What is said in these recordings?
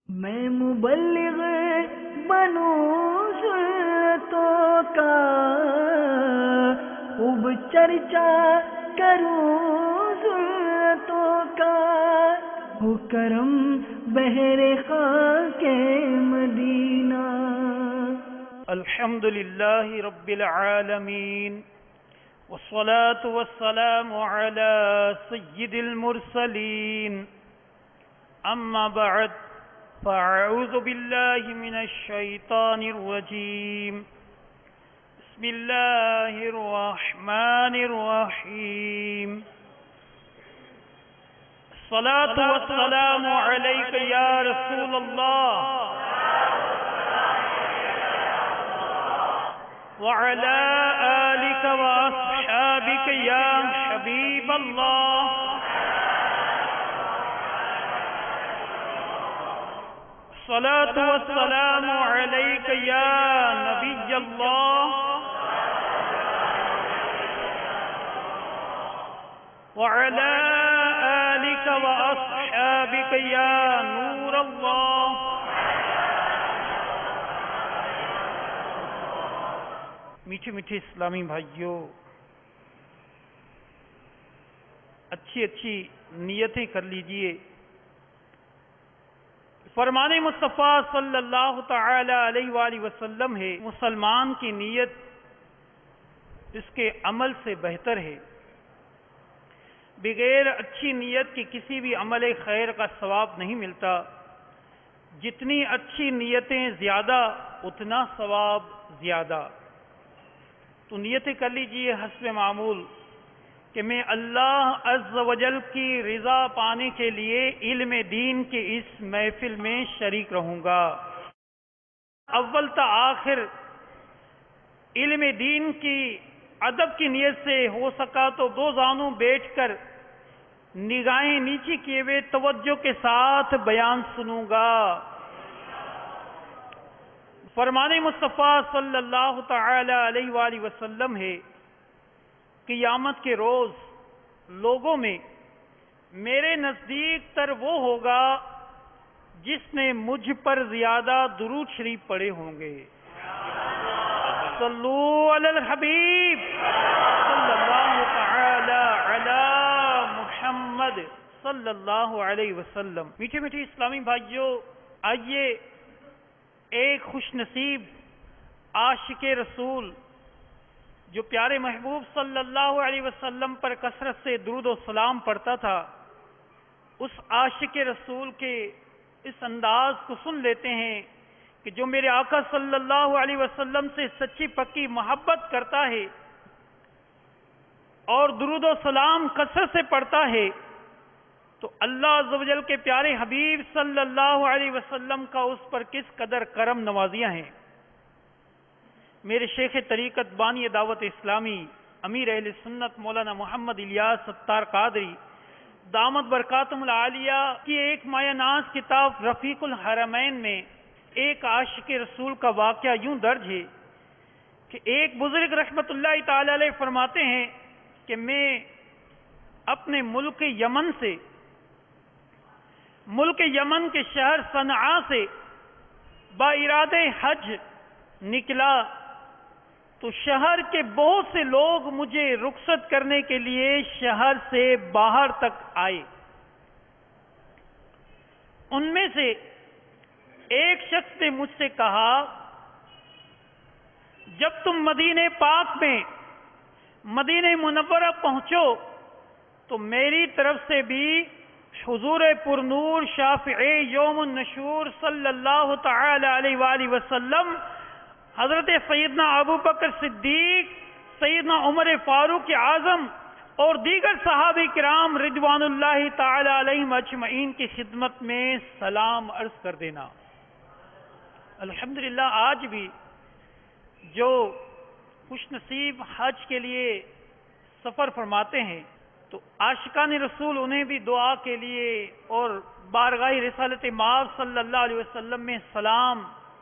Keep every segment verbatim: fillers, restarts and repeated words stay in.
میں مبلغ بنوں سنتوں کا، خوب چرچا کروں سنتوں کا، ہو کرم بہر خاک مدینہ۔ الحمد للہ رب العالمین، والصلاة والسلام على سید المرسلین، اما بعد فاعوذ باللہ من الشیطان الرجیم، بسم اللہ الرحمن الرحیم۔ الصلاة والسلام علیک یا رسول اللہ وعلى آلك وأصحابك يا حبيب الله، الصلاة والسلام عليك يا نبي الله وعلى آلك وأصحابك يا نور الله۔ میٹھے میٹھے اسلامی بھائیوں، اچھی اچھی نیتیں کر لیجئے۔ فرمان مصطفیٰ صلی اللہ تعالی علیہ وآلہ وسلم ہے، مسلمان کی نیت اس کے عمل سے بہتر ہے۔ بغیر اچھی نیت کی کسی بھی عمل خیر کا ثواب نہیں ملتا۔ جتنی اچھی نیتیں زیادہ اتنا ثواب زیادہ۔ تو نیتیں کر لیجئے حسب معمول کہ میں اللہ عز و جل کی رضا پانے کے لیے علم دین کے اس محفل میں شریک رہوں گا۔ اول تا آخر علم دین کی ادب کی نیت سے ہو سکا تو دو زانوں بیٹھ کر نگاہیں نیچے کیے ہوئے توجہ کے ساتھ بیان سنوں گا۔ فرمان مصطفیٰ صلی اللہ تعالی علیہ وآلہ وسلم ہے، قیامت کے روز لوگوں میں میرے نزدیک تر وہ ہوگا جس نے مجھ پر زیادہ درود شریف پڑھے ہوں گے۔ صلو علی الحبیب صلی اللہ تعالی علی محمد صلی اللہ علیہ وسلم۔ میٹھے میٹھے اسلامی بھائیوں، آئیے ایک خوش نصیب عاشق رسول جو پیارے محبوب صلی اللہ علیہ وسلم پر کثرت سے درود و سلام پڑھتا تھا، اس عاشق رسول کے اس انداز کو سن لیتے ہیں کہ جو میرے آقا صلی اللہ علیہ وسلم سے سچی پکی محبت کرتا ہے اور درود و سلام کثرت سے پڑھتا ہے تو اللہ عز و جل کے پیارے حبیب صلی اللہ علیہ وسلم کا اس پر کس قدر کرم نوازیاں ہیں۔ میرے شیخ طریقت بانی دعوت اسلامی امیر اہل سنت مولانا محمد الیاس ستار قادری دامت برکاتہم العالیہ کی ایک مایہ ناز کتاب رفیق الحرمین میں ایک عاشق رسول کا واقعہ یوں درج ہے کہ ایک بزرگ رحمت اللہ تعالی علیہ فرماتے ہیں کہ میں اپنے ملک یمن سے ملک یمن کے شہر صنعاء سے با ارادہ حج نکلا تو شہر کے بہت سے لوگ مجھے رخصت کرنے کے لیے شہر سے باہر تک آئے۔ ان میں سے ایک شخص نے مجھ سے کہا، جب تم مدینہ پاک میں مدینہ منورہ پہنچو تو میری طرف سے بھی حضور پرنور شافع یوم النشور صلی اللہ تعالی علیہ وآلہ وسلم، حضرت سیدنا ابو بکر صدیق، سیدنا عمر فاروق اعظم اور دیگر صحابہ کرام رضوان اللہ تعالی علیہم اجمعین کی خدمت میں سلام عرض کر دینا۔ الحمدللہ آج بھی جو خوش نصیب حج کے لیے سفر فرماتے ہیں تو عاشقان رسول انہیں بھی دعا کے لیے اور بارگاہ رسالت مآب صلی اللہ علیہ وسلم میں سلام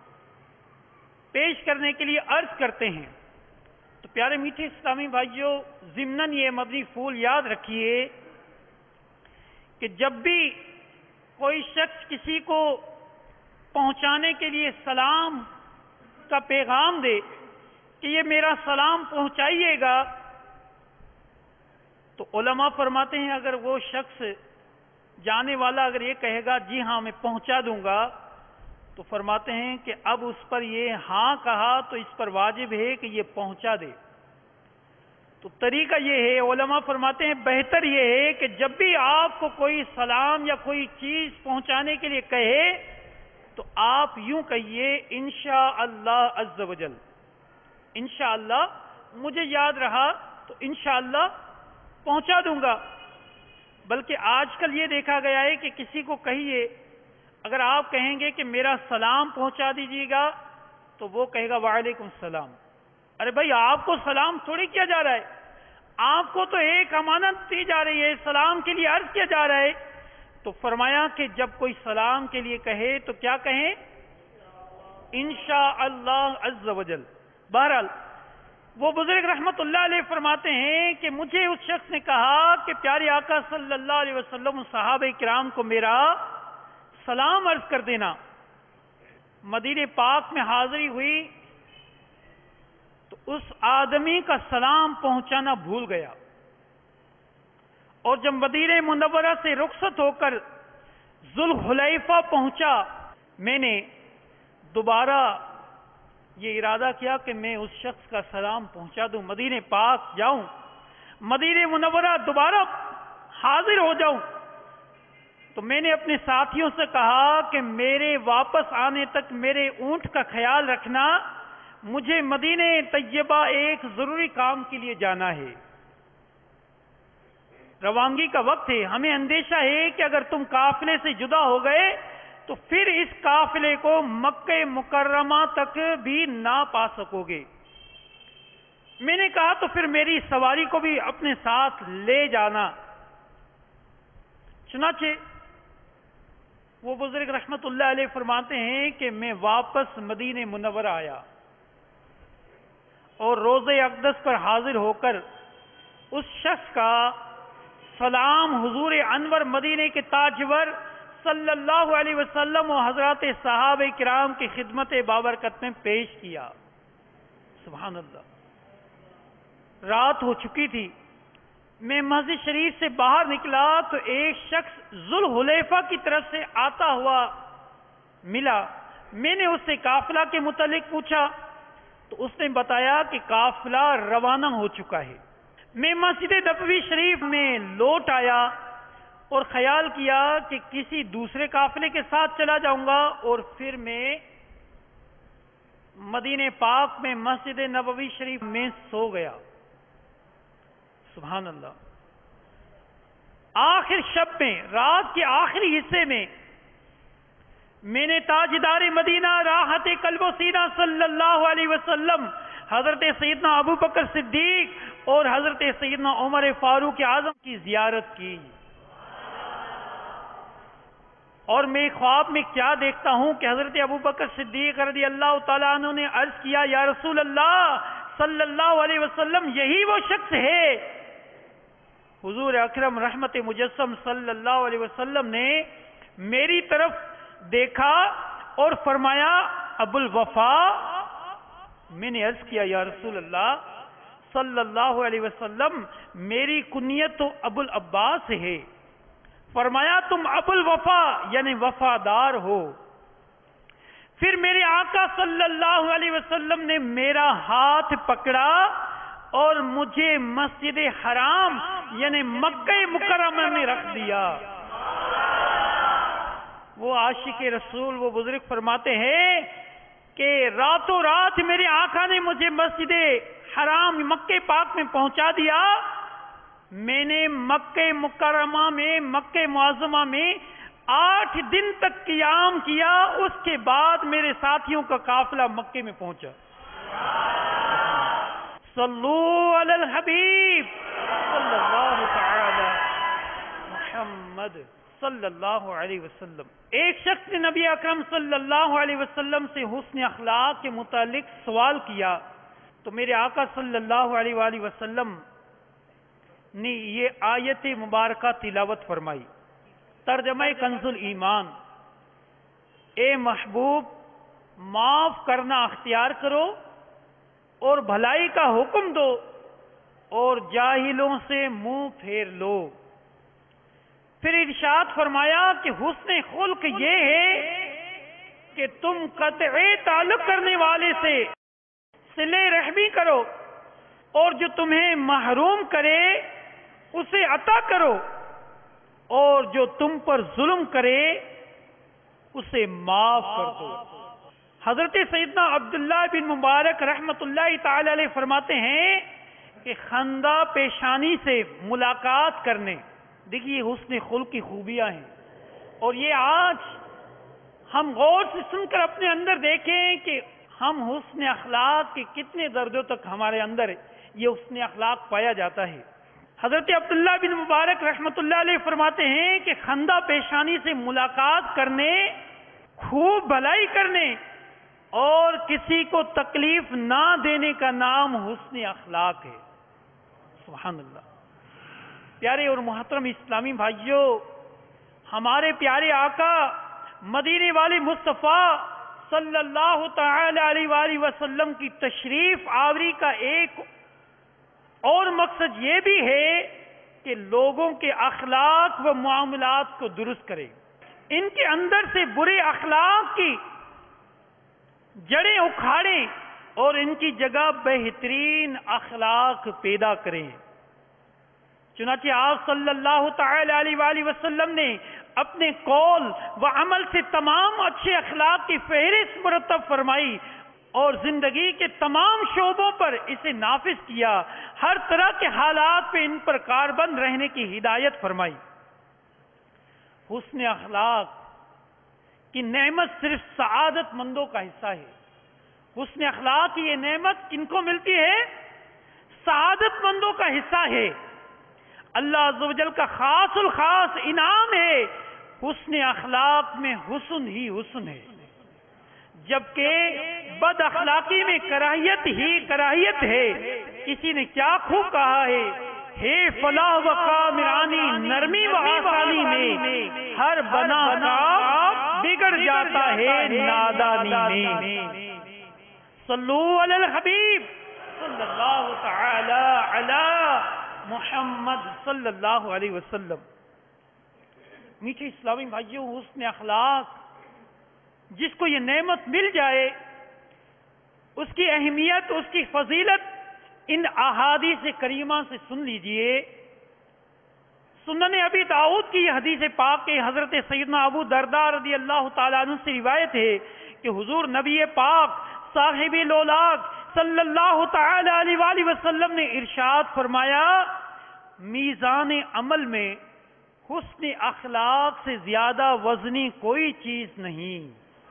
پیش کرنے کے لیے عرض کرتے ہیں۔ تو پیارے میٹھے اسلامی بھائیوں، ضمناً یہ مدنی پھول یاد رکھیے کہ جب بھی کوئی شخص کسی کو پہنچانے کے لیے سلام کا پیغام دے کہ یہ میرا سلام پہنچائیے گا، تو علماء فرماتے ہیں اگر وہ شخص جانے والا اگر یہ کہے گا جی ہاں میں پہنچا دوں گا، تو فرماتے ہیں کہ اب اس پر یہ ہاں کہا تو اس پر واجب ہے کہ یہ پہنچا دے۔ تو طریقہ یہ ہے، علماء فرماتے ہیں بہتر یہ ہے کہ جب بھی آپ کو کوئی سلام یا کوئی چیز پہنچانے کے لیے کہے تو آپ یوں کہیے انشاءاللہ عز و جل، انشاءاللہ مجھے یاد رہا تو انشاءاللہ پہنچا دوں گا۔ بلکہ آج کل یہ دیکھا گیا ہے کہ کسی کو کہیے، اگر آپ کہیں گے کہ میرا سلام پہنچا دیجیے گا تو وہ کہے گا وعلیکم السلام۔ ارے بھائی آپ کو سلام تھوڑی کیا جا رہا ہے، آپ کو تو ایک امانت دی جا رہی ہے، سلام کے لیے عرض کیا جا رہا ہے۔ تو فرمایا کہ جب کوئی سلام کے لیے کہے تو کیا کہیں؟ انشاءاللہ عز و جل۔ بہرحال وہ بزرگ رحمت اللہ علیہ فرماتے ہیں کہ مجھے اس شخص نے کہا کہ پیارے آقا صلی اللہ علیہ وسلم صحابہ کرام کو میرا سلام عرض کر دینا۔ مدینہ پاک میں حاضری ہوئی تو اس آدمی کا سلام پہنچانا بھول گیا، اور جب مدینہ منورہ سے رخصت ہو کر ذوالحلیفہ پہنچا، میں نے دوبارہ یہ ارادہ کیا کہ میں اس شخص کا سلام پہنچا دوں، مدینہ پاک جاؤں، مدینہ منورہ دوبارہ حاضر ہو جاؤں۔ تو میں نے اپنے ساتھیوں سے کہا کہ میرے واپس آنے تک میرے اونٹ کا خیال رکھنا، مجھے مدینہ طیبہ ایک ضروری کام کے لیے جانا ہے، روانگی کا وقت ہے، ہمیں اندیشہ ہے کہ اگر تم قافلے سے جدا ہو گئے تو پھر اس قافلے کو مکہ مکرمہ تک بھی نہ پا سکو گے۔ میں نے کہا تو پھر میری سواری کو بھی اپنے ساتھ لے جانا۔ چنانچہ وہ بزرگ رحمت اللہ علیہ فرماتے ہیں کہ میں واپس مدینہ منورہ آیا اور روضہ اقدس پر حاضر ہو کر اس شخص کا سلام حضور انور مدینہ کے تاجور صلی اللہ علیہ وسلم و حضرات صحابہ کرام کی خدمت بابرکت میں پیش کیا۔ سبحان اللہ، رات ہو چکی تھی، میں مسجد شریف سے باہر نکلا تو ایک شخص ذوالحلیفہ کی طرف سے آتا ہوا ملا۔ میں نے اس سے قافلہ کے متعلق پوچھا تو اس نے بتایا کہ قافلہ روانہ ہو چکا ہے۔ میں مسجد نبوی شریف میں لوٹ آیا اور خیال کیا کہ کسی دوسرے قافلے کے ساتھ چلا جاؤں گا، اور پھر میں مدینہ پاک میں مسجد نبوی شریف میں سو گیا۔ سبحان اللہ، آخر شب میں، رات کے آخری حصے میں، میں نے تاجدار مدینہ راحت قلب و سینہ صلی اللہ علیہ وسلم حضرت سیدنا ابو بکر صدیق اور حضرت سیدنا عمر فاروق اعظم کی زیارت کی، اور میں خواب میں کیا دیکھتا ہوں کہ حضرت ابو بکر صدیق رضی اللہ تعالیٰ عنہ نے عرض کیا یا رسول اللہ صلی اللہ علیہ وسلم یہی وہ شخص ہے؟ حضور اکرم رحمت مجسم صلی اللہ علیہ وسلم نے میری طرف دیکھا اور فرمایا ابو الوفا۔ میں نے عرض کیا یا رسول اللہ صلی اللہ علیہ وسلم میری کنیت تو ابو العباس ہے۔ فرمایا تم ابو الوفا یعنی وفادار ہو۔ پھر میرے آقا صلی اللہ علیہ وسلم نے میرا ہاتھ پکڑا اور مجھے مسجد حرام یعنی مکہ مکرمہ میں رکھ دیا۔ وہ عاشق رسول، وہ بزرگ فرماتے ہیں کہ راتوں رات میرے آقا نے مجھے مسجد حرام مکہ پاک میں پہنچا دیا۔ میں نے مکہ مکرمہ میں، مکہ معظمہ میں آٹھ دن تک قیام کیا، اس کے بعد میرے ساتھیوں کا قافلہ مکے میں پہنچا۔ صلو علی الحبیب صلی اللہ تعالی محمد صلی اللہ علیہ وسلم۔ ایک شخص نے نبی اکرم صلی اللہ علیہ وسلم سے حسن اخلاق کے متعلق سوال کیا تو میرے آقا صلی اللہ علیہ وآلہ وسلم نے یہ آیت مبارکہ تلاوت فرمائی، ترجمہ کنز الایمان۔ اے محبوب معاف کرنا اختیار کرو اور بھلائی کا حکم دو اور جاہلوں سے منہ پھیر لو۔ پھر ارشاد فرمایا کہ حسن خلق یہ ہے کہ تم قطعی تعلق کرنے والے سے صلہ رحمی کرو اور جو تمہیں محروم کرے اسے عطا کرو اور جو تم پر ظلم کرے اسے معاف کر دو۔ حضرت سیدنا عبداللہ بن مبارک رحمت اللہ تعالی علیہ فرماتے ہیں کہ خندہ پیشانی سے ملاقات کرنے، دیکھیے حسن خلق کی خوبیاں ہیں، اور یہ آج ہم غور سے سن کر اپنے اندر دیکھیں کہ ہم حسن اخلاق کے کتنے درجوں تک ہمارے اندر یہ حسن اخلاق پایا جاتا ہے۔ حضرت عبداللہ بن مبارک رحمت اللہ علیہ فرماتے ہیں کہ خندہ پیشانی سے ملاقات کرنے، خوب بھلائی کرنے اور کسی کو تکلیف نہ دینے کا نام حسن اخلاق ہے۔ سبحان اللہ۔ پیارے اور محترم اسلامی بھائیوں، ہمارے پیارے آقا مدینے والے مصطفیٰ صلی اللہ تعالی علیہ وآلہ وسلم کی تشریف آوری کا ایک اور مقصد یہ بھی ہے کہ لوگوں کے اخلاق و معاملات کو درست کرے، ان کے اندر سے برے اخلاق کی جڑیں اکھاڑیں اور ان کی جگہ بہترین اخلاق پیدا کریں۔ چنانچہ آپ صلی اللہ تعالی علیہ وآلہ وسلم نے اپنے قول و عمل سے تمام اچھے اخلاق کی فہرست مرتب فرمائی اور زندگی کے تمام شعبوں پر اسے نافذ کیا، ہر طرح کے حالات پہ ان پر کاربند رہنے کی ہدایت فرمائی۔ حسن اخلاق کی نعمت صرف سعادت مندوں کا حصہ ہے۔ حسن اخلاق کی یہ نعمت کن کو ملتی ہے؟ سعادت مندوں کا حصہ ہے۔ اللہ عز و جل کا خاص الخاص انعام ہے۔ حسن اخلاق میں حسن ہی حسن ہے، جبکہ بد اخلاقی میں کراہیت ہی کراہیت ہے۔ کسی نے کیا خوب کہا ہے، ہے فلاح و کامرانی نرمی و آسانی میں، ہر بنا کام بگڑ جاتا ہے نادانی میں۔ صلو علی الحبیب صلی اللہ تعالی علی محمد صلی اللہ علیہ وسلم۔ میٹھے اسلامی بھائیوں، حسن اخلاق جس کو یہ نعمت مل جائے، اس کی اہمیت، اس کی فضیلت ان احادیث کریمہ سے سن لیجئے۔ سنن ابی داؤد کی یہ حدیث پاک کے حضرت سیدنا ابو درداء رضی اللہ تعالیٰ عنہ سے روایت ہے کہ حضور نبی پاک صاحب لولاک صلی اللہ تعالی علیہ وآلہ وسلم نے ارشاد فرمایا، میزان عمل میں حسن اخلاق سے زیادہ وزنی کوئی چیز نہیں۔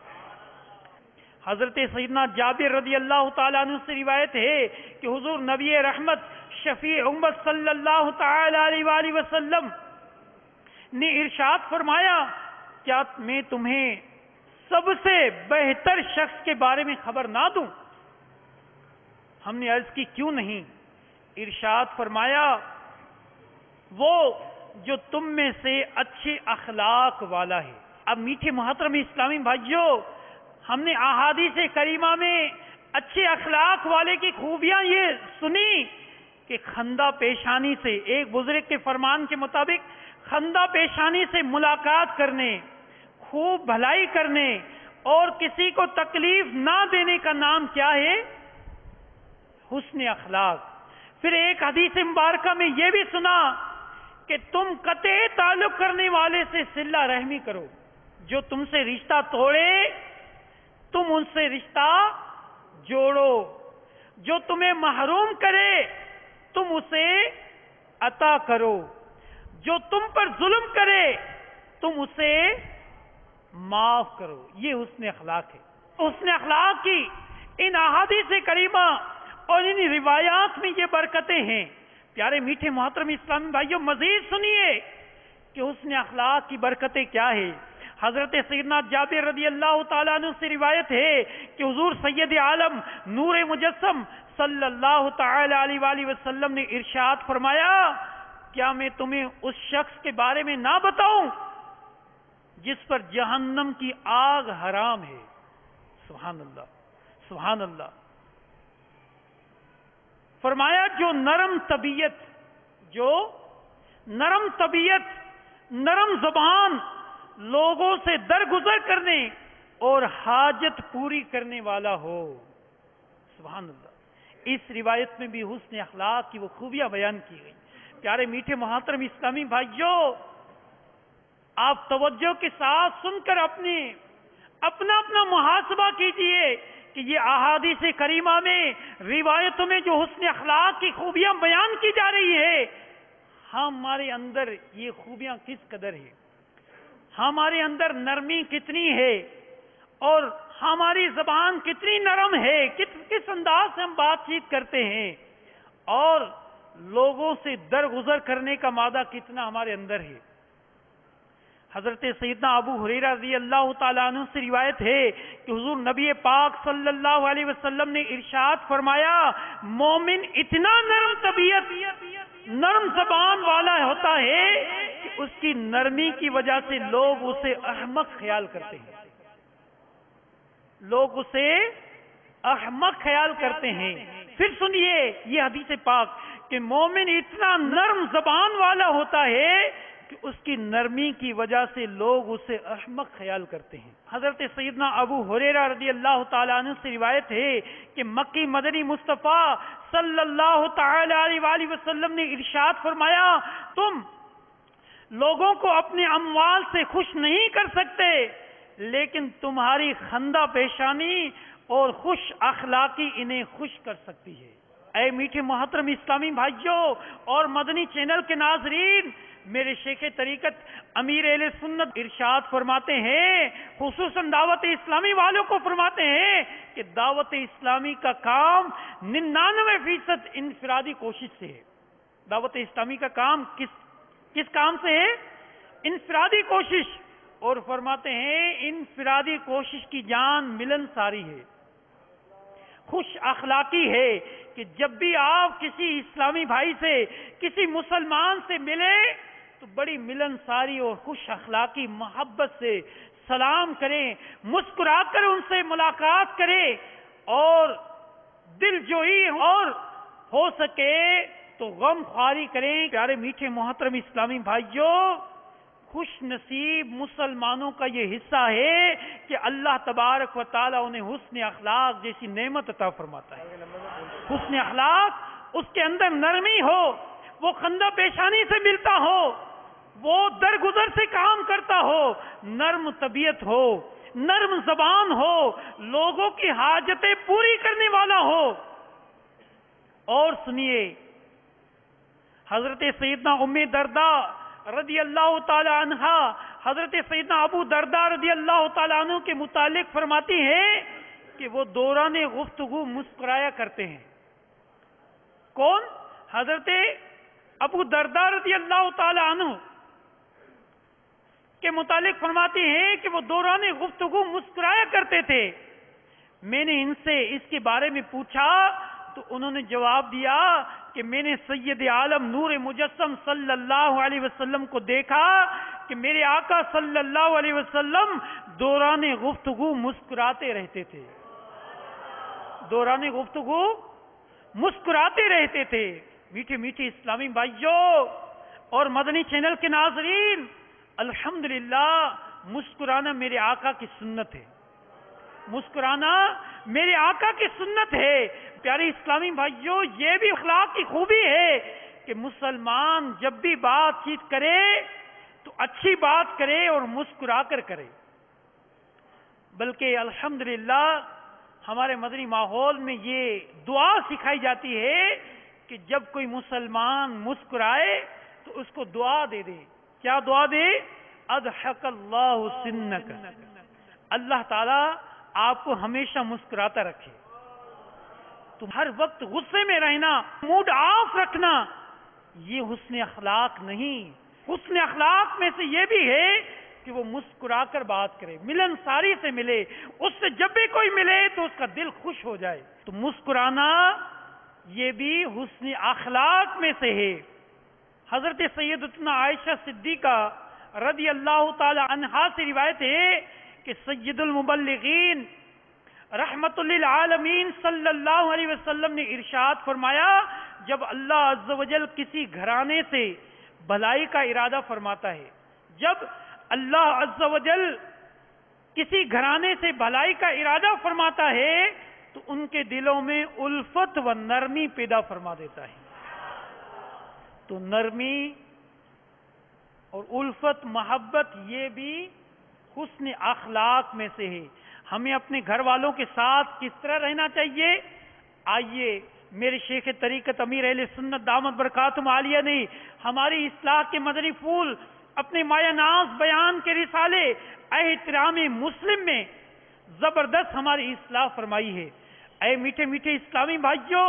حضرت سیدنا جابر رضی اللہ تعالیٰ عنہ سے روایت ہے کہ حضور نبی رحمت شفیع امت صلی اللہ تعالی علیہ وآلہ وسلم نے ارشاد فرمایا، کیا میں تمہیں سب سے بہتر شخص کے بارے میں خبر نہ دوں؟ ہم نے عرض کی کیوں نہیں؟ ارشاد فرمایا، وہ جو تم میں سے اچھے اخلاق والا ہے۔ اب میٹھے محترم اسلامی بھائیوں، ہم نے احادیث کریمہ میں اچھے اخلاق والے کی خوبیاں یہ سنی کہ خندہ پیشانی سے، ایک بزرگ کے فرمان کے مطابق خندہ پیشانی سے ملاقات کرنے، خوب بھلائی کرنے اور کسی کو تکلیف نہ دینے کا نام کیا ہے؟ حسن اخلاق۔ پھر ایک حدیث مبارکہ میں یہ بھی سنا کہ تم قطع تعلق کرنے والے سے صلہ رحمی کرو، جو تم سے رشتہ توڑے تم ان سے رشتہ جوڑو، جو تمہیں محروم کرے تم اسے عطا کرو، جو تم پر ظلم کرے تم اسے معاف کرو۔ یہ حسن اخلاق ہے۔ حسن اخلاق کی ان احادیث کریمہ اور ان روایات میں یہ برکتیں ہیں۔ پیارے میٹھے محترم اسلامی بھائیوں، مزید سنیے کہ حسن اخلاق کی برکتیں کیا ہے۔ حضرت سیدنا جابر رضی اللہ تعالیٰ عنہ سے روایت ہے کہ حضور سید عالم نور مجسم صلی اللہ تعالی علیہ وآلہ وسلم نے ارشاد فرمایا، کیا میں تمہیں اس شخص کے بارے میں نہ بتاؤں جس پر جہنم کی آگ حرام ہے. سبحان اللہ سبحان اللہ. فرمایا جو نرم طبیعت جو نرم طبیعت نرم زبان لوگوں سے درگزر کرنے اور حاجت پوری کرنے والا ہو. سبحان اللہ. اس روایت میں بھی حسن اخلاق کی وہ خوبیاں بیان کی گئی. پیارے میٹھے محترم اسلامی بھائیوں، آپ توجہ کے ساتھ سن کر اپنے اپنا اپنا محاسبہ کیجئے کہ یہ احادیث کریمہ میں روایتوں میں جو حسن اخلاق کی خوبیاں بیان کی جا رہی ہے، ہمارے اندر یہ خوبیاں کس قدر ہیں، ہمارے اندر نرمی کتنی ہے اور ہماری زبان کتنی نرم ہے، کس کس انداز سے ہم بات چیت کرتے ہیں، اور لوگوں سے درگزر کرنے کا مادہ کتنا ہمارے اندر ہے. حضرت سیدنا ابو ہریرہ رضی اللہ تعالیٰ عنہ سے روایت ہے کہ حضور نبی پاک صلی اللہ علیہ وسلم نے ارشاد فرمایا، مومن اتنا نرم طبیعت نرم زبان والا ہوتا ہے کہ اس کی نرمی کی وجہ سے لوگ اسے احمق خیال کرتے ہیں لوگ اسے احمق خیال کرتے ہیں. پھر سنیے یہ حدیث پاک کہ مومن اتنا نرم زبان والا ہوتا ہے کہ اس کی نرمی کی وجہ سے لوگ اسے احمق خیال کرتے ہیں. حضرت سیدنا ابو ہریرہ رضی اللہ تعالیٰ عنہ سے روایت ہے کہ مکی مدنی مصطفیٰ صلی اللہ تعالی علیہ وآلہ وسلم نے ارشاد فرمایا، تم لوگوں کو اپنے اموال سے خوش نہیں کر سکتے، لیکن تمہاری خندہ پیشانی اور خوش اخلاقی انہیں خوش کر سکتی ہے. اے میٹھے محترم اسلامی بھائیوں اور مدنی چینل کے ناظرین، میرے شیخ طریقت امیر اہل سنت ارشاد فرماتے ہیں، خصوصاً دعوت اسلامی والوں کو فرماتے ہیں کہ دعوت اسلامی کا کام ننانوے فیصد انفرادی کوشش سے ہے. دعوت اسلامی کا کام کس کس کام سے ہے؟ انفرادی کوشش. اور فرماتے ہیں انفرادی کوشش کی جان ملن ساری ہے، خوش اخلاقی ہے کہ جب بھی آپ کسی اسلامی بھائی سے کسی مسلمان سے ملے تو بڑی ملن ساری اور خوش اخلاقی محبت سے سلام کریں، مسکرا کر ان سے ملاقات کریں اور دل جوئی اور ہو سکے تو غم خواری کریں. پیارے میٹھے محترم اسلامی بھائیوں، خوش نصیب مسلمانوں کا یہ حصہ ہے کہ اللہ تبارک و تعالیٰ انہیں حسن اخلاق جیسی نعمت عطا فرماتا ہے. حسن اخلاق اس کے اندر نرمی ہو، وہ خندہ پیشانی سے ملتا ہو، وہ درگزر سے کام کرتا ہو، نرم طبیعت ہو، نرم زبان ہو، لوگوں کی حاجتیں پوری کرنے والا ہو. اور سنیے حضرت سیدنا ام درداء رضی اللہ تعالی عنہ حضرت سیدنا ابو درداء رضی اللہ تعالی عنہ کے متعلق فرماتی ہیں کہ وہ دوران گفتگو مسکرایا کرتے ہیں. کون؟ حضرت ابو درداء رضی اللہ تعالی عنہ کے متعلق فرماتی ہیں کہ وہ دوران گفتگو مسکرایا کرتے تھے. میں نے ان سے اس کے بارے میں پوچھا تو انہوں نے جواب دیا کہ میں نے سید عالم نور مجسم صلی اللہ علیہ وسلم کو دیکھا کہ میرے آقا صلی اللہ علیہ وسلم دوران گفتگو مسکراتے رہتے تھے دوران گفتگو مسکراتے رہتے تھے. میٹھے میٹھے اسلامی بھائیوں اور مدنی چینل کے ناظرین، الحمدللہ مسکرانا میرے آقا کی سنت ہے، مسکرانا میرے آقا کی سنت ہے. پیارے اسلامی بھائیوں، یہ بھی اخلاق کی خوبی ہے کہ مسلمان جب بھی بات چیت کرے تو اچھی بات کرے اور مسکرا کر کرے. بلکہ الحمدللہ ہمارے مدنی ماحول میں یہ دعا سکھائی جاتی ہے کہ جب کوئی مسلمان مسکرائے تو اس کو دعا دے دے. کیا دعا دے؟ اضحک اللہ سنک، اللہ تعالیٰ آپ کو ہمیشہ مسکراتا رکھے. تم ہر وقت غصے میں رہنا، موڈ آف رکھنا، یہ حسن اخلاق نہیں. حسن اخلاق میں سے یہ بھی ہے کہ وہ مسکرا کر بات کرے، ملن ساری سے ملے، اس سے جب بھی کوئی ملے تو اس کا دل خوش ہو جائے. تو مسکرانا یہ بھی حسن اخلاق میں سے ہے. حضرت سیدتنا عائشہ صدیقہ رضی اللہ تعالی عنہا سے روایت ہے کہ سید المبلغین رحمت للعالمین صلی اللہ علیہ وسلم نے ارشاد فرمایا، جب اللہ عز و جل کسی گھرانے سے بھلائی کا ارادہ فرماتا ہے، جب اللہ عز و جل کسی گھرانے سے بھلائی کا ارادہ فرماتا ہے تو ان کے دلوں میں الفت و نرمی پیدا فرما دیتا ہے۔ تو نرمی اور الفت، محبت، یہ بھی حسن اخلاق میں سے ہے۔ ہمیں اپنے گھر والوں کے ساتھ کس طرح رہنا چاہیے؟ آئیے میرے شیخ طریقت امیر اہل سنت دامت برکاتہم عالیہ نے ہماری اصلاح کے مدنی پھول اپنے مایہ ناز بیان کے رسالے احترام مسلم میں زبردست ہماری اصلاح فرمائی ہے۔ اے میٹھے میٹھے اسلامی بھائیوں،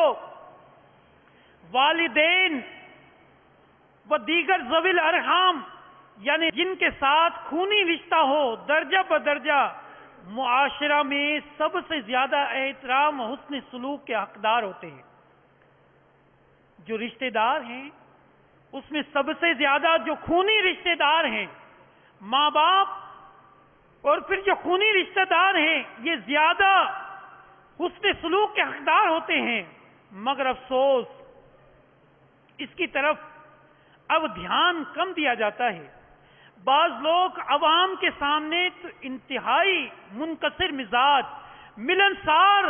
والدین و دیگر ذوی الارحام یعنی جن کے ساتھ خونی رشتہ ہو، درجہ بدرجہ معاشرہ میں سب سے زیادہ احترام و حسن سلوک کے حقدار ہوتے ہیں۔ جو رشتہ دار ہیں اس میں سب سے زیادہ جو خونی رشتہ دار ہیں، ماں باپ اور پھر جو خونی رشتہ دار ہیں، یہ زیادہ حسن سلوک کے حقدار ہوتے ہیں۔ مگر افسوس اس کی طرف اب دھیان کم دیا جاتا ہے۔ بعض لوگ عوام کے سامنے تو انتہائی منکسر مزاج، ملنسار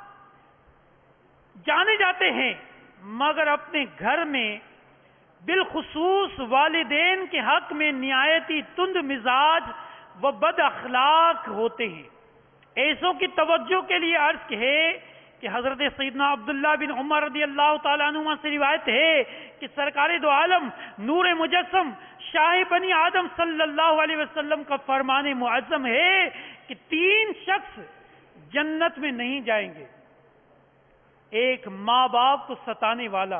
جانے جاتے ہیں، مگر اپنے گھر میں بالخصوص والدین کے حق میں نہایتی تند مزاج و بد اخلاق ہوتے ہیں۔ ایسوں کی توجہ کے لیے عرض ہے کہ حضرت سیدنا عبداللہ بن عمر رضی اللہ تعالیٰ عنہ سے روایت ہے کہ سرکار دو عالم نور مجسم شاہ بنی آدم صلی اللہ علیہ وسلم کا فرمان معظم ہے کہ تین شخص جنت میں نہیں جائیں گے: ایک ماں باپ کو ستانے والا،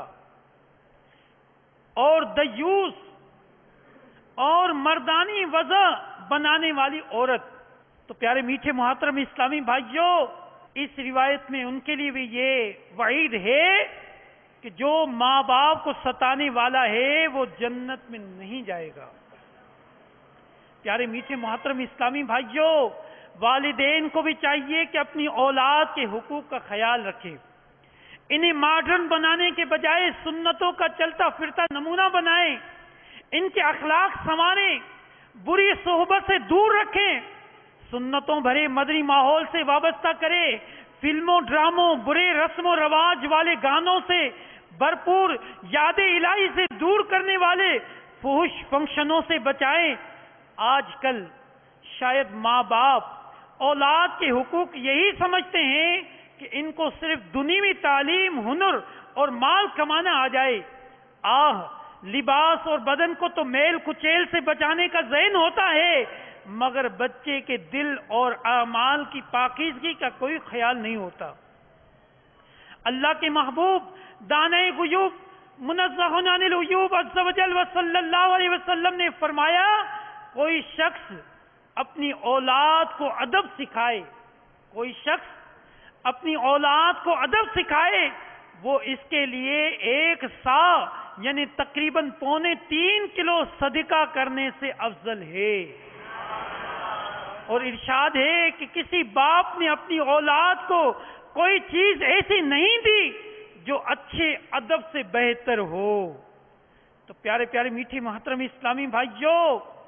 اور دیوس، اور مردانی وضع بنانے والی عورت۔ تو پیارے میٹھے محترم اسلامی بھائیوں، اس روایت میں ان کے لیے بھی یہ وعید ہے کہ جو ماں باپ کو ستانے والا ہے وہ جنت میں نہیں جائے گا۔ پیارے میٹھے محترم اسلامی بھائیوں، والدین کو بھی چاہیے کہ اپنی اولاد کے حقوق کا خیال رکھے، انہیں ماڈرن بنانے کے بجائے سنتوں کا چلتا پھرتا نمونہ بنائیں، ان کے اخلاق سنواریں، بری صحبت سے دور رکھیں، سنتوں بھرے مدنی ماحول سے وابستہ کرے، فلموں، ڈراموں، برے رسم و رواج والے گانوں سے بھرپور یاد الہی سے دور کرنے والے فحش فنکشنوں سے بچائیں۔ آج کل شاید ماں باپ اولاد کے حقوق یہی سمجھتے ہیں کہ ان کو صرف دنیوی تعلیم، ہنر اور مال کمانا آ جائے۔ آہ، لباس اور بدن کو تو میل کچیل سے بچانے کا ذہن ہوتا ہے، مگر بچے کے دل اور اعمال کی پاکیزگی کا کوئی خیال نہیں ہوتا۔ اللہ کے محبوب دانے غیوب منزہ عن العیوب عز و جل و صلی اللہ علیہ وسلم نے فرمایا، کوئی شخص اپنی اولاد کو ادب سکھائے، کوئی شخص اپنی اولاد کو ادب سکھائے، وہ اس کے لیے ایک سا یعنی تقریباً پونے تین کلو صدقہ کرنے سے افضل ہے۔ اور ارشاد ہے کہ کسی باپ نے اپنی اولاد کو کوئی چیز ایسی نہیں دی جو اچھے ادب سے بہتر ہو۔ تو پیارے پیارے میٹھے محترم اسلامی بھائیوں،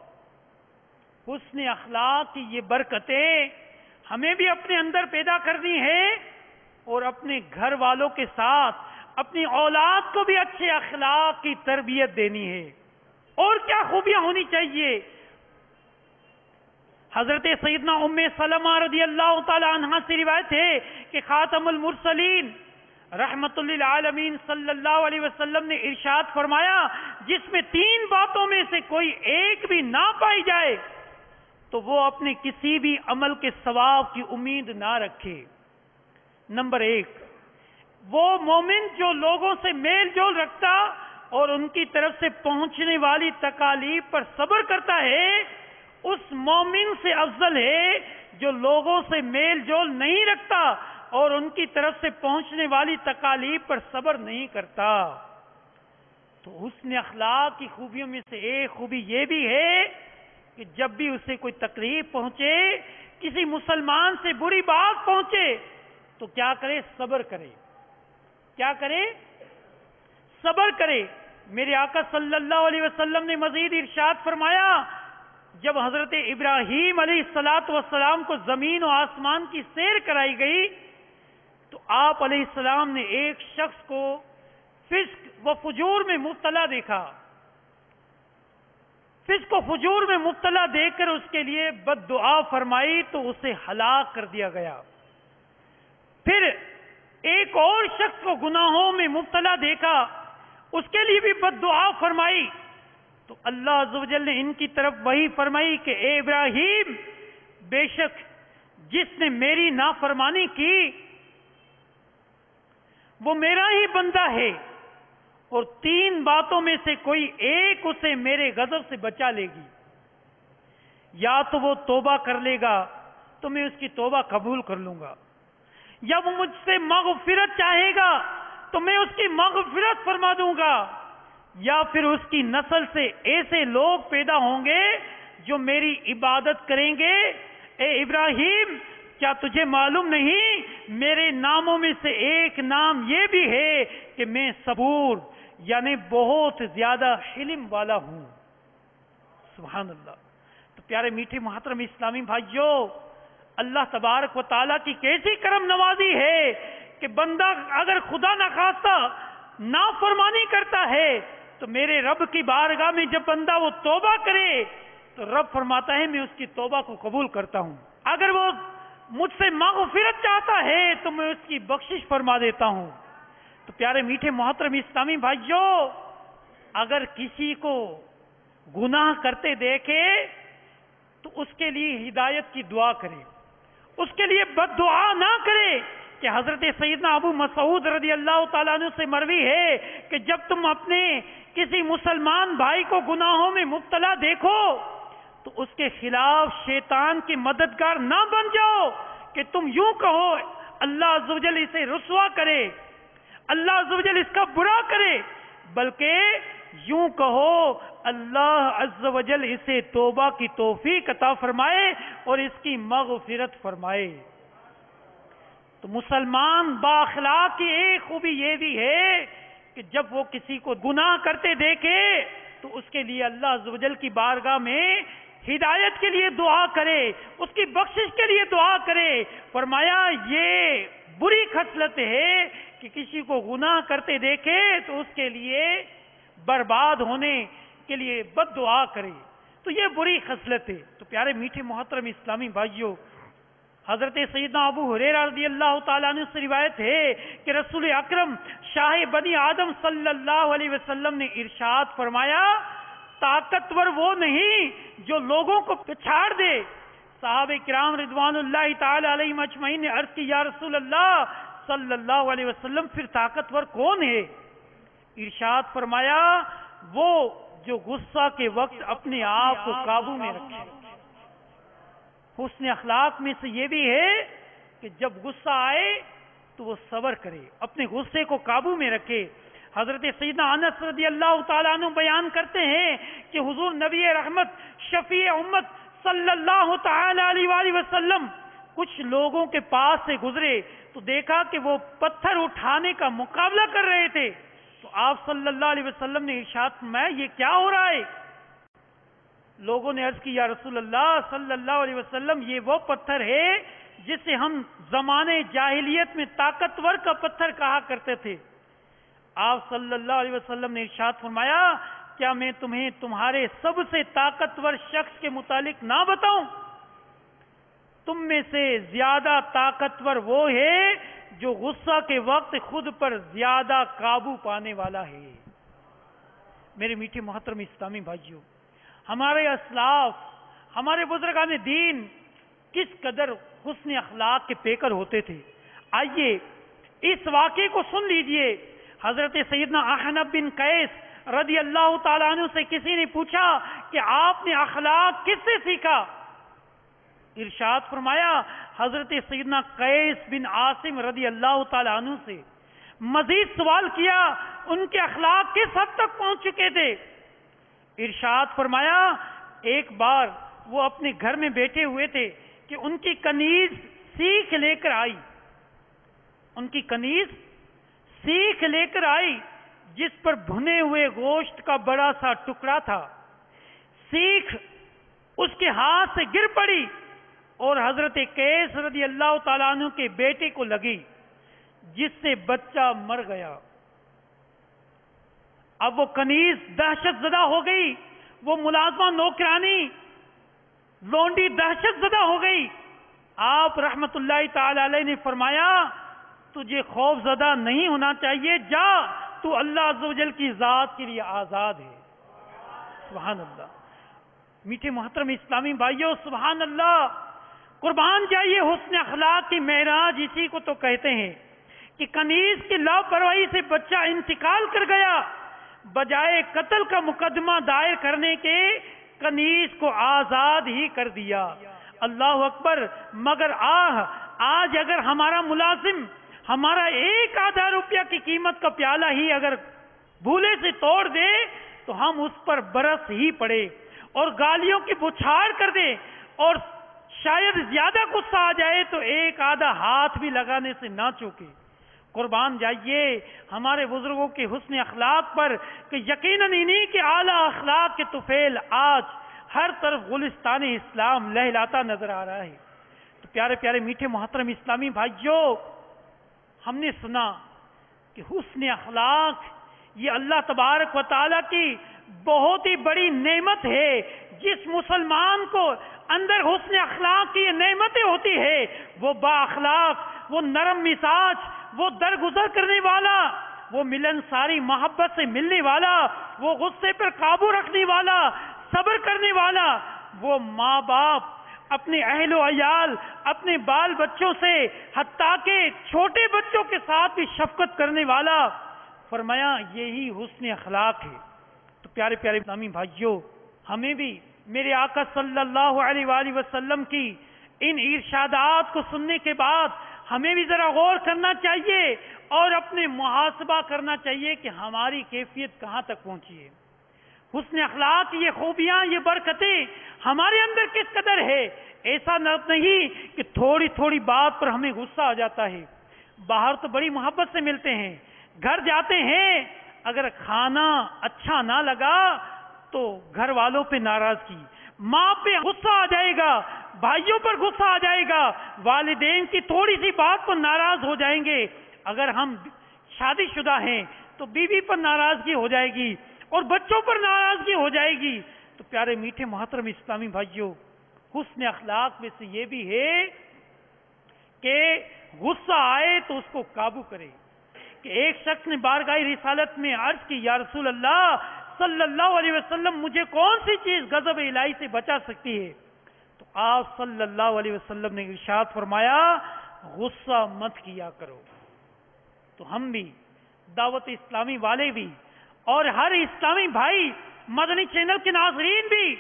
حسن اخلاق کی یہ برکتیں ہمیں بھی اپنے اندر پیدا کرنی ہے، اور اپنے گھر والوں کے ساتھ اپنی اولاد کو بھی اچھے اخلاق کی تربیت دینی ہے۔ اور کیا خوبیاں ہونی چاہیے؟ حضرت سیدنا ام سلمہ رضی اللہ تعالی عنہ سے روایت ہے کہ خاتم المرسلین رحمت للعالمین صلی اللہ علیہ وسلم نے ارشاد فرمایا، جس میں تین باتوں میں سے کوئی ایک بھی نہ پائی جائے تو وہ اپنے کسی بھی عمل کے ثواب کی امید نہ رکھے۔ نمبر ایک، وہ مومن جو لوگوں سے میل جول رکھتا اور ان کی طرف سے پہنچنے والی تکالیف پر صبر کرتا ہے، اس مومن سے افضل ہے جو لوگوں سے میل جول نہیں رکھتا اور ان کی طرف سے پہنچنے والی تکالیف پر صبر نہیں کرتا۔ تو حسن اخلاق کی خوبیوں میں سے ایک خوبی یہ بھی ہے کہ جب بھی اسے کوئی تکلیف پہنچے، کسی مسلمان سے بری بات پہنچے تو کیا کرے؟ صبر کرے۔ کیا کرے؟ صبر کرے۔ میرے آقا صلی اللہ علیہ وسلم نے مزید ارشاد فرمایا، جب حضرت ابراہیم علیہ الصلاۃ والسلام کو زمین و آسمان کی سیر کرائی گئی تو آپ علیہ السلام نے ایک شخص کو فسق و فجور میں مبتلا دیکھا۔ فسق و فجور میں مبتلا دیکھ کر اس کے لیے بد دعا فرمائی تو اسے ہلاک کر دیا گیا۔ پھر ایک اور شخص کو گناہوں میں مبتلا دیکھا، اس کے لیے بھی بد دعا فرمائی تو اللہ عز و جل نے ان کی طرف وہی فرمائی کہ اے ابراہیم، بے شک جس نے میری نافرمانی کی وہ میرا ہی بندہ ہے، اور تین باتوں میں سے کوئی ایک اسے میرے غضب سے بچا لے گی۔ یا تو وہ توبہ کر لے گا تو میں اس کی توبہ قبول کر لوں گا، یا وہ مجھ سے مغفرت چاہے گا تو میں اس کی مغفرت فرما دوں گا، یا پھر اس کی نسل سے ایسے لوگ پیدا ہوں گے جو میری عبادت کریں گے۔ اے ابراہیم، کیا تجھے معلوم نہیں میرے ناموں میں سے ایک نام یہ بھی ہے کہ میں صبور یعنی بہت زیادہ حلم والا ہوں۔ سبحان اللہ۔ تو پیارے میٹھے محترم اسلامی بھائیوں، اللہ تبارک و تعالیٰ کی کیسی کرم نوازی ہے کہ بندہ اگر خدا نخواستہ نافرمانی کرتا ہے تو میرے رب کی بارگاہ میں جب بندہ وہ توبہ کرے تو رب فرماتا ہے میں اس کی توبہ کو قبول کرتا ہوں۔ اگر وہ مجھ سے مغفرت چاہتا ہے تو میں اس کی بخشش فرما دیتا ہوں۔ تو پیارے میٹھے محترم اسلامی بھائیوں، اگر کسی کو گناہ کرتے دیکھے تو اس کے لیے ہدایت کی دعا کرے، اس کے لیے بد دعا نہ کرے۔ کہ حضرت سیدنا ابو مسعود رضی اللہ تعالیٰ عنہ سے مروی ہے کہ جب تم اپنے کسی مسلمان بھائی کو گناہوں میں مبتلا دیکھو تو اس کے خلاف شیطان کے مددگار نہ بن جاؤ کہ تم یوں کہو اللہ عز و جل اسے رسوا کرے، اللہ عز و جل اس کا برا کرے، بلکہ یوں کہو اللہ عز و جل اسے توبہ کی توفیق عطا فرمائے اور اس کی مغفرت فرمائے۔ تو مسلمان بااخلاق کی ایک خوبی یہ بھی ہے کہ جب وہ کسی کو گناہ کرتے دیکھے تو اس کے لیے اللہ عز و جل کی بارگاہ میں ہدایت کے لیے دعا کرے، اس کی بخشش کے لیے دعا کرے۔ فرمایا یہ بری خصلت ہے کہ کسی کو گناہ کرتے دیکھے تو اس کے لیے برباد ہونے کے لیے بد دعا کرے، تو یہ بری خصلت ہے۔ تو پیارے میٹھے محترم اسلامی بھائیوں، حضرت سیدنا ابو ہریرہ رضی اللہ تعالیٰ عنہ سے روایت ہے کہ رسول اکرم شاہ بنی آدم صلی اللہ علیہ وسلم نے ارشاد فرمایا، طاقتور وہ نہیں جو لوگوں کو پچھاڑ دے۔ صحابہ کرام رضوان اللہ تعالی علیہم اجمعین نے عرض کی یا رسول اللہ صلی اللہ علیہ وسلم پھر طاقتور کون ہے؟ ارشاد فرمایا وہ جو غصہ کے وقت اپنے آپ کو قابو میں رکھے۔ حسن اخلاق میں سے یہ بھی ہے کہ جب غصہ آئے تو وہ صبر کرے، اپنے غصے کو قابو میں رکھے۔ حضرت سیدنا انس رضی اللہ تعالیٰ عنہ بیان کرتے ہیں کہ حضور نبی رحمت شفیع امت صلی اللہ تعالی علیہ وآلہ وسلم کچھ لوگوں کے پاس سے گزرے تو دیکھا کہ وہ پتھر اٹھانے کا مقابلہ کر رہے تھے، تو آپ صلی اللہ علیہ وسلم نے ارشاد فرمایا یہ کیا ہو رہا ہے؟ لوگوں نے عرض کی یا رسول اللہ صلی اللہ علیہ وسلم یہ وہ پتھر ہے جسے ہم زمانے جاہلیت میں طاقتور کا پتھر کہا کرتے تھے۔ آپ صلی اللہ علیہ وسلم نے ارشاد فرمایا کیا میں تمہیں تمہارے سب سے طاقتور شخص کے متعلق نہ بتاؤں؟ تم میں سے زیادہ طاقتور وہ ہے جو غصہ کے وقت خود پر زیادہ قابو پانے والا ہے۔ میرے میٹھے محترم اسلامی بھائیوں، ہمارے اسلاف، ہمارے بزرگان دین کس قدر حسن اخلاق کے پیکر ہوتے تھے۔ آئیے اس واقعے کو سن لیجئے۔ حضرت سیدنا احنف بن قیس رضی اللہ تعالیٰ عنہ سے کسی نے پوچھا کہ آپ نے اخلاق کس سے سیکھا؟ ارشاد فرمایا حضرت سیدنا قیس بن عاصم رضی اللہ تعالیٰ عنہ سے۔ مزید سوال کیا ان کے اخلاق کس حد تک پہنچ چکے تھے؟ ارشاد فرمایا ایک بار وہ اپنے گھر میں بیٹھے ہوئے تھے کہ ان کی کنیز سیخ لے کر آئی، ان کی کنیز سیخ لے کر آئی جس پر بھنے ہوئے گوشت کا بڑا سا ٹکڑا تھا۔ سیخ اس کے ہاتھ سے گر پڑی اور حضرت قیس رضی اللہ تعالیٰ عنہ کے بیٹے کو لگی، جس سے بچہ مر گیا۔ اب وہ کنیز دہشت زدہ ہو گئی، وہ ملازمہ نوکرانی لونڈی دہشت زدہ ہو گئی۔ آپ رحمت اللہ تعالی علیہ نے فرمایا تجھے خوف زدہ نہیں ہونا چاہیے، جا تو اللہ عز و جل کی ذات کے لیے آزاد ہے۔ سبحان اللہ۔ میٹھے محترم اسلامی بھائیوں، سبحان اللہ، قربان جائیے حسن اخلاق کی معراج اسی کو تو کہتے ہیں کہ کنیز کی لاپرواہی سے بچہ انتقال کر گیا، بجائے قتل کا مقدمہ دائر کرنے کے کنیز کو آزاد ہی کر دیا۔ اللہ اکبر۔ مگر آہ آج اگر ہمارا ملازم ہمارا ایک آدھا روپیہ کی قیمت کا پیالہ ہی اگر بھولے سے توڑ دے تو ہم اس پر برس ہی پڑے اور گالیوں کی بچھاڑ کر دیں، اور شاید زیادہ غصہ آ جائے تو ایک آدھا ہاتھ بھی لگانے سے نہ چوکے۔ قربان جائیے ہمارے بزرگوں کے حسن اخلاق پر کہ یقیناً انہی کے اعلیٰ اخلاق کے طفیل آج ہر طرف گلستان اسلام لہلاتا نظر آ رہا ہے۔ تو پیارے پیارے میٹھے محترم اسلامی بھائیوں، ہم نے سنا کہ حسن اخلاق یہ اللہ تبارک و تعالیٰ کی بہت ہی بڑی نعمت ہے۔ جس مسلمان کو اندر حسن اخلاق کی یہ نعمتیں ہوتی ہے وہ با اخلاق، وہ نرم مزاج، وہ درگزر کرنے والا، وہ ملنساری محبت سے ملنے والا، وہ غصے پر قابو رکھنے والا، صبر کرنے والا، وہ ماں باپ اپنے اہل و عیال اپنے بال بچوں سے حتیٰ کہ چھوٹے بچوں کے ساتھ بھی شفقت کرنے والا، فرمایا یہی حسن اخلاق ہے۔ تو پیارے پیارے اسلامی بھائیوں، ہمیں بھی میرے آقا صلی اللہ علیہ وآلہ وسلم کی ان ارشادات کو سننے کے بعد ہمیں بھی ذرا غور کرنا چاہیے اور اپنے محاسبہ کرنا چاہیے کہ ہماری کیفیت کہاں تک پہنچی ہے۔ حسن اخلاق یہ خوبیاں، یہ برکتیں ہمارے اندر کس قدر ہے۔ ایسا نہیں کہ تھوڑی تھوڑی بات پر ہمیں غصہ آ جاتا ہے۔ باہر تو بڑی محبت سے ملتے ہیں، گھر جاتے ہیں اگر کھانا اچھا نہ لگا تو گھر والوں پہ ناراضگی، ماں پہ غصہ آ جائے گا، بھائیوں پر غصہ آ جائے گا، والدین کی تھوڑی سی بات پر ناراض ہو جائیں گے، اگر ہم شادی شدہ ہیں تو بیوی پر ناراضگی ہو جائے گی اور بچوں پر ناراضگی ہو جائے گی۔ تو پیارے میٹھے محترم اسلامی بھائیوں، حسن اخلاق میں سے یہ بھی ہے کہ غصہ آئے تو اس کو قابو کرے۔ کہ ایک شخص نے بارگاہ رسالت میں عرض کی، یا رسول اللہ صلی اللہ علیہ وسلم مجھے کون سی چیز غضب الہی سے بچا سکتی ہے؟ تو آپ صلی اللہ علیہ وسلم نے ارشاد فرمایا غصہ مت کیا کرو۔ تو ہم بھی دعوت اسلامی والے بھی اور ہر اسلامی بھائی مدنی چینل کے ناظرین بھی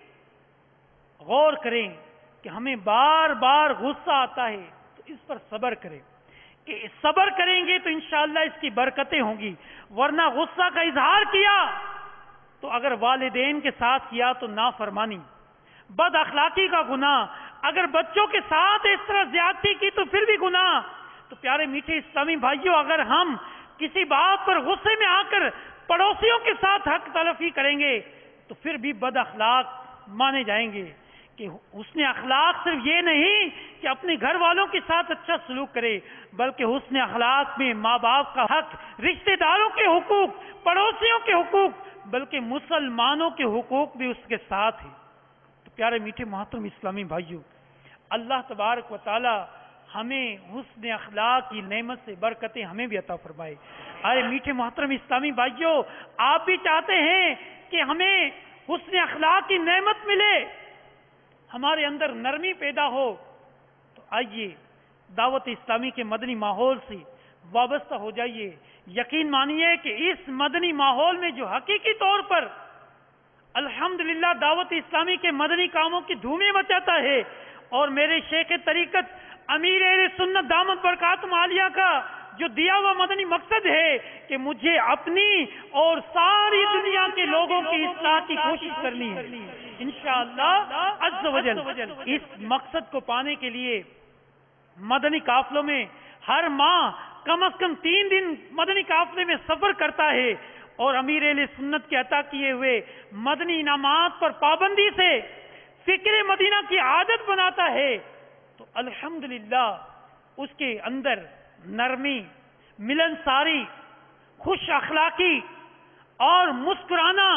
غور کریں کہ ہمیں بار بار غصہ آتا ہے تو اس پر صبر کریں، کہ صبر کریں گے تو انشاءاللہ اس کی برکتیں ہوں گی، ورنہ غصہ کا اظہار کیا تو اگر والدین کے ساتھ کیا تو نافرمانی، بد اخلاقی کا گناہ، اگر بچوں کے ساتھ اس طرح زیادتی کی تو پھر بھی گناہ۔ تو پیارے میٹھے اسلامی بھائیوں، اگر ہم کسی بات پر غصے میں آ کر پڑوسیوں کے ساتھ حق تلفی کریں گے تو پھر بھی بد اخلاق مانے جائیں گے۔ کہ حسن اخلاق صرف یہ نہیں کہ اپنے گھر والوں کے ساتھ اچھا سلوک کرے، بلکہ حسن اخلاق میں ماں باپ کا حق، رشتہ داروں کے حقوق، پڑوسیوں کے حقوق، بلکہ مسلمانوں کے حقوق بھی اس کے ساتھ ہیں۔ تو پیارے میٹھے محترم اسلامی بھائیوں، اللہ تبارک و تعالی ہمیں حسن اخلاق کی نعمت سے برکتیں ہمیں بھی عطا فرمائے۔ آئے میٹھے محترم اسلامی بھائیوں، آپ بھی چاہتے ہیں کہ ہمیں حسن اخلاق کی نعمت ملے، ہمارے اندر نرمی پیدا ہو، تو آئیے دعوت اسلامی کے مدنی ماحول سے وابستہ ہو جائیے۔ یقین مانیے کہ اس مدنی ماحول میں جو حقیقی طور پر الحمدللہ دعوت اسلامی کے مدنی کاموں کی دھومیں مچاتا ہے، اور میرے شیخ طریقت امیر اہل سنت دامت برکاتہم عالیہ کا جو دیا ہوا مدنی مقصد ہے کہ مجھے اپنی اور ساری دنیا کے لوگوں کی اصلاح کی کوشش کرنی ہے۔ انشاءاللہ عز و جل۔ اس مقصد کو پانے کے لیے مدنی قافلوں میں ہر ماہ کم از کم تین دن مدنی قافلے میں سفر کرتا ہے اور امیر اہل سنت کے عطا کیے ہوئے مدنی انعامات پر پابندی سے فکر مدینہ کی عادت بناتا ہے، تو الحمدللہ اس کے اندر نرمی، ملنساری، خوش اخلاقی اور مسکرانا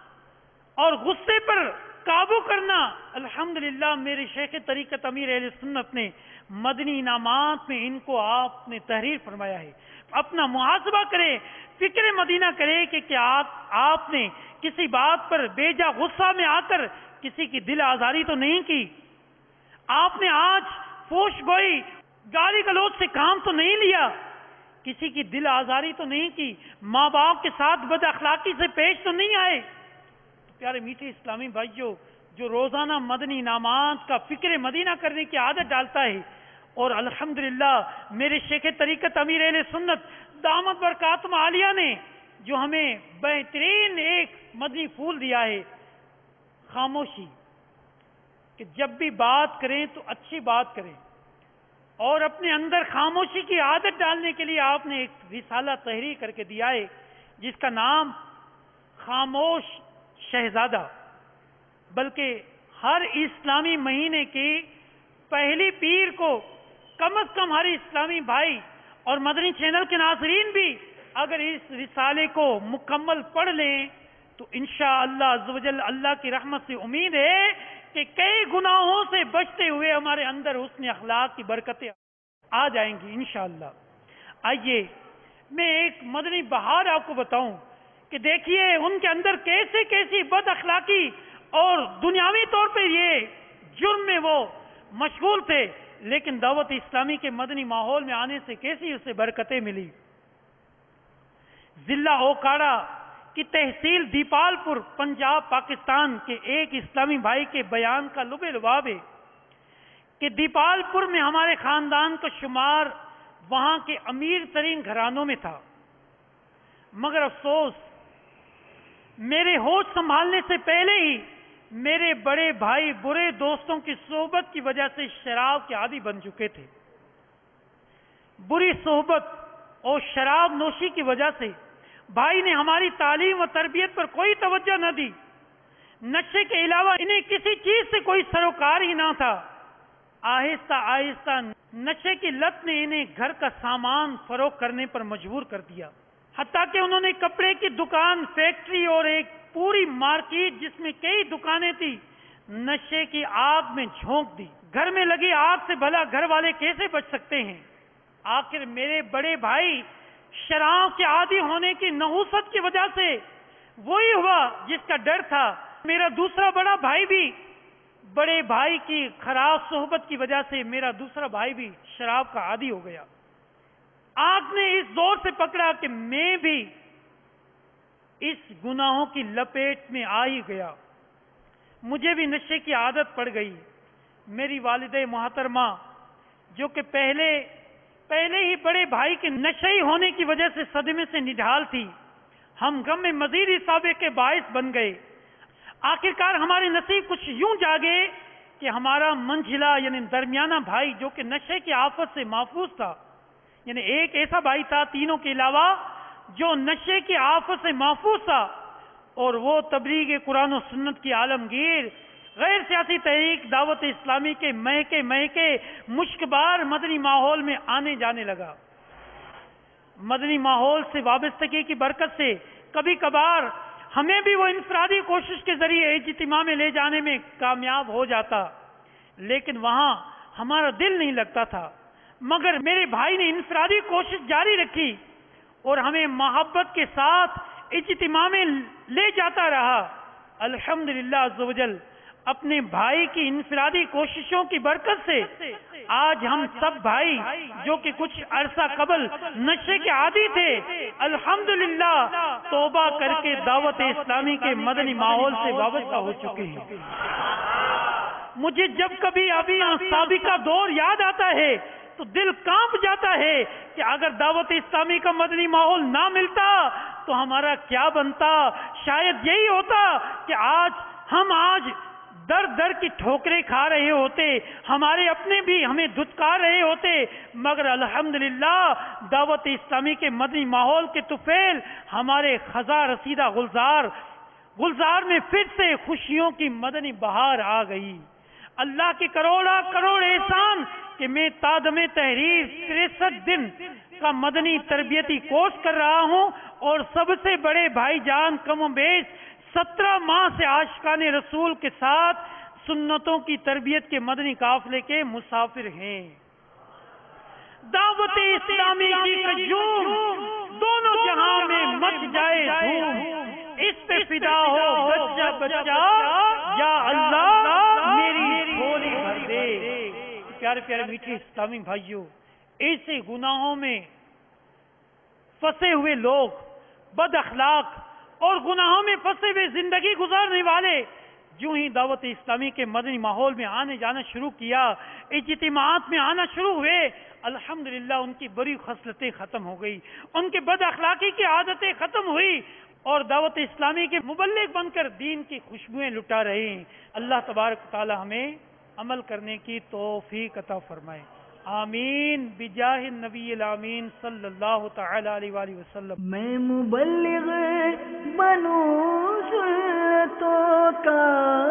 اور غصے پر قابو کرنا، الحمدللہ میرے شیخ طریقت امیر اہل سنت نے مدنی انعامات میں ان کو آپ نے تحریر فرمایا ہے۔ اپنا محاسبہ کرے، فکر مدینہ کرے کہ کیا آپ نے کسی بات پر بے جا غصہ میں آ کر کسی کی دل آزاری تو نہیں کی؟ آپ نے آج فوش گوئی، گالی گلوچ سے کام تو نہیں لیا؟ کسی کی دل آزاری تو نہیں کی؟ ماں باپ کے ساتھ بد اخلاقی سے پیش تو نہیں آئے؟ پیارے میٹھے اسلامی بھائیوں، جو روزانہ مدنی انعامات کا فکر مدینہ کرنے کی عادت ڈالتا ہے، اور الحمدللہ میرے شیخ طریقت امیر اہل سنت دامت برکاتہم عالیہ نے جو ہمیں بہترین ایک مدنی پھول دیا ہے، خاموشی، کہ جب بھی بات کریں تو اچھی بات کریں، اور اپنے اندر خاموشی کی عادت ڈالنے کے لیے آپ نے ایک رسالہ تحریر کر کے دیا ہے جس کا نام خاموش شہزادہ۔ بلکہ ہر اسلامی مہینے کی پہلی پیر کو کم از کم ہر اسلامی بھائی اور مدنی چینل کے ناظرین بھی اگر اس رسالے کو مکمل پڑھ لیں تو انشاءاللہ عز و جل اللہ کی رحمت سے امید ہے کہ کئی گناہوں سے بچتے ہوئے ہمارے اندر حسن اخلاق کی برکتیں آ جائیں گی انشاءاللہ۔ آئیے میں ایک مدنی بہار آپ کو بتاؤں کہ دیکھیے ان کے اندر کیسے کیسی بد اخلاقی اور دنیاوی طور پہ یہ جرم میں وہ مشغول تھے، لیکن دعوت اسلامی کے مدنی ماحول میں آنے سے کیسی اسے برکتیں ملی۔ ضلع اوکاڑا کی تحصیل دیپال پور پنجاب پاکستان کے ایک اسلامی بھائی کے بیان کا لب لباب ہے کہ دیپال پور میں ہمارے خاندان کا شمار وہاں کے امیر ترین گھرانوں میں تھا، مگر افسوس میرے ہوش سنبھالنے سے پہلے ہی میرے بڑے بھائی برے دوستوں کی صحبت کی وجہ سے شراب کے عادی بن چکے تھے۔ بری صحبت اور شراب نوشی کی وجہ سے بھائی نے ہماری تعلیم و تربیت پر کوئی توجہ نہ دی۔ نشے کے علاوہ انہیں کسی چیز سے کوئی سروکار ہی نہ تھا۔ آہستہ آہستہ نشے کی لت نے انہیں گھر کا سامان فروخت کرنے پر مجبور کر دیا، حتیٰ کہ انہوں نے کپڑے کی دکان، فیکٹری اور ایک پوری مارکیٹ جس میں کئی دکانیں تھی نشے کی آگ میں جھونک دی۔ گھر میں لگی آگ سے بھلا گھر والے کیسے بچ سکتے ہیں؟ آخر میرے بڑے بھائی شراب کے عادی ہونے کی نحوست کی وجہ سے وہی ہوا جس کا ڈر تھا۔ میرا دوسرا بڑا بھائی بھی بڑے بھائی کی خراب صحبت کی وجہ سے میرا دوسرا بھائی بھی شراب کا عادی ہو گیا۔ آگ نے اس زور سے پکڑا کہ میں بھی اس گناہوں کی لپیٹ میں آ ہی گیا، مجھے بھی نشے کی عادت پڑ گئی۔ میری والدہ محترمہ جو کہ پہلے پہلے ہی بڑے بھائی کے نشئی ہونے کی وجہ سے صدمے سے نڈھال تھی، ہم غم میں مزید اصابے کے باعث بن گئے۔ آخرکار ہمارے نصیب کچھ یوں جاگے کہ ہمارا منجھلا یعنی درمیانہ بھائی جو کہ نشے کی آفت سے محفوظ تھا، یعنی ایک ایسا بھائی تھا تینوں کے علاوہ جو نشے کی آفت سے محفوظ تھا، اور وہ تبلیغ قرآن و سنت کی عالمگیر غیر سیاسی تحریک دعوت اسلامی کے مہکے مہکے مشکبار مدنی ماحول میں آنے جانے لگا۔ مدنی ماحول سے وابستگی کی برکت سے کبھی کبھار ہمیں بھی وہ انفرادی کوشش کے ذریعے اجتماع میں لے جانے میں کامیاب ہو جاتا، لیکن وہاں ہمارا دل نہیں لگتا تھا۔ مگر میرے بھائی نے انفرادی کوشش جاری رکھی اور ہمیں محبت کے ساتھ اجتماع میں لے جاتا رہا۔ الحمدللہ عز و جل اپنے بھائی کی انفرادی کوششوں کی برکت سے آج ہم سب بھائی جو کہ کچھ عرصہ قبل نشے کے عادی تھے، الحمدللہ توبہ کر کے دعوت اسلامی کے مدنی ماحول سے وابستہ ہو چکے ہیں۔ مجھے جب کبھی ابھی سابقہ دور یاد آتا ہے تو دل کانپ جاتا ہے کہ اگر دعوت اسلامی کا مدنی ماحول نہ ملتا تو ہمارا کیا بنتا۔ شاید یہی ہوتا کہ آج ہم آج در در کی ٹھوکریں کھا رہے ہوتے، ہمارے اپنے بھی ہمیں دھتکار رہے ہوتے، مگر الحمدللہ دعوت اسلامی کے مدنی ماحول کے طفیل ہمارے خزاں رسیدہ گلزار گلزار میں پھر سے خوشیوں کی مدنی بہار آ گئی۔ اللہ کے کروڑا کروڑ احسان کہ میں تادم تحریر تریسٹھ دن کا مدنی تربیتی کورس کر رہا ہوں، اور سب سے بڑے بھائی جان کم و بیش سترہ ماہ سے عاشقان رسول کے ساتھ سنتوں کی تربیت کے مدنی قافلے کے مسافر ہیں۔ دعوت اسلامی کی قیوم دونوں جہاں میں مچ جائے دھوم، اس پہ فدا ہو بچہ بچہ یا اللہ میری جھولی بھر دے۔ پیارے پیارے میٹھے اسلامی بھائیوں، ایسے گناہوں میں پھنسے ہوئے لوگ، بد اخلاق اور گناہوں میں پھنسے ہوئے زندگی گزارنے والے جو ہی دعوت اسلامی کے مدنی ماحول میں آنے جانا شروع کیا، اجتماعات میں آنا شروع ہوئے، الحمدللہ ان کی بری خصلتیں ختم ہو گئی، ان کے بد اخلاقی کی عادتیں ختم ہوئی، اور دعوت اسلامی کے مبلغ بن کر دین کی خوشبوئیں لٹا رہے ہیں۔ اللہ تبارک تعالی ہمیں عمل کرنے کی توفیق عطا فرمائے، آمین بجاہ النبی الامین صلی اللہ تعالی علیہ وآلہ وسلم۔ میں مبلغ بنوں سنتوں کا،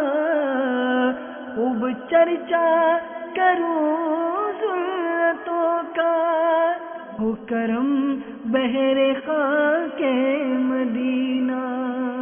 خوب چرچا کروں سنتوں کا، ہو کرم بہر خاک مدینہ۔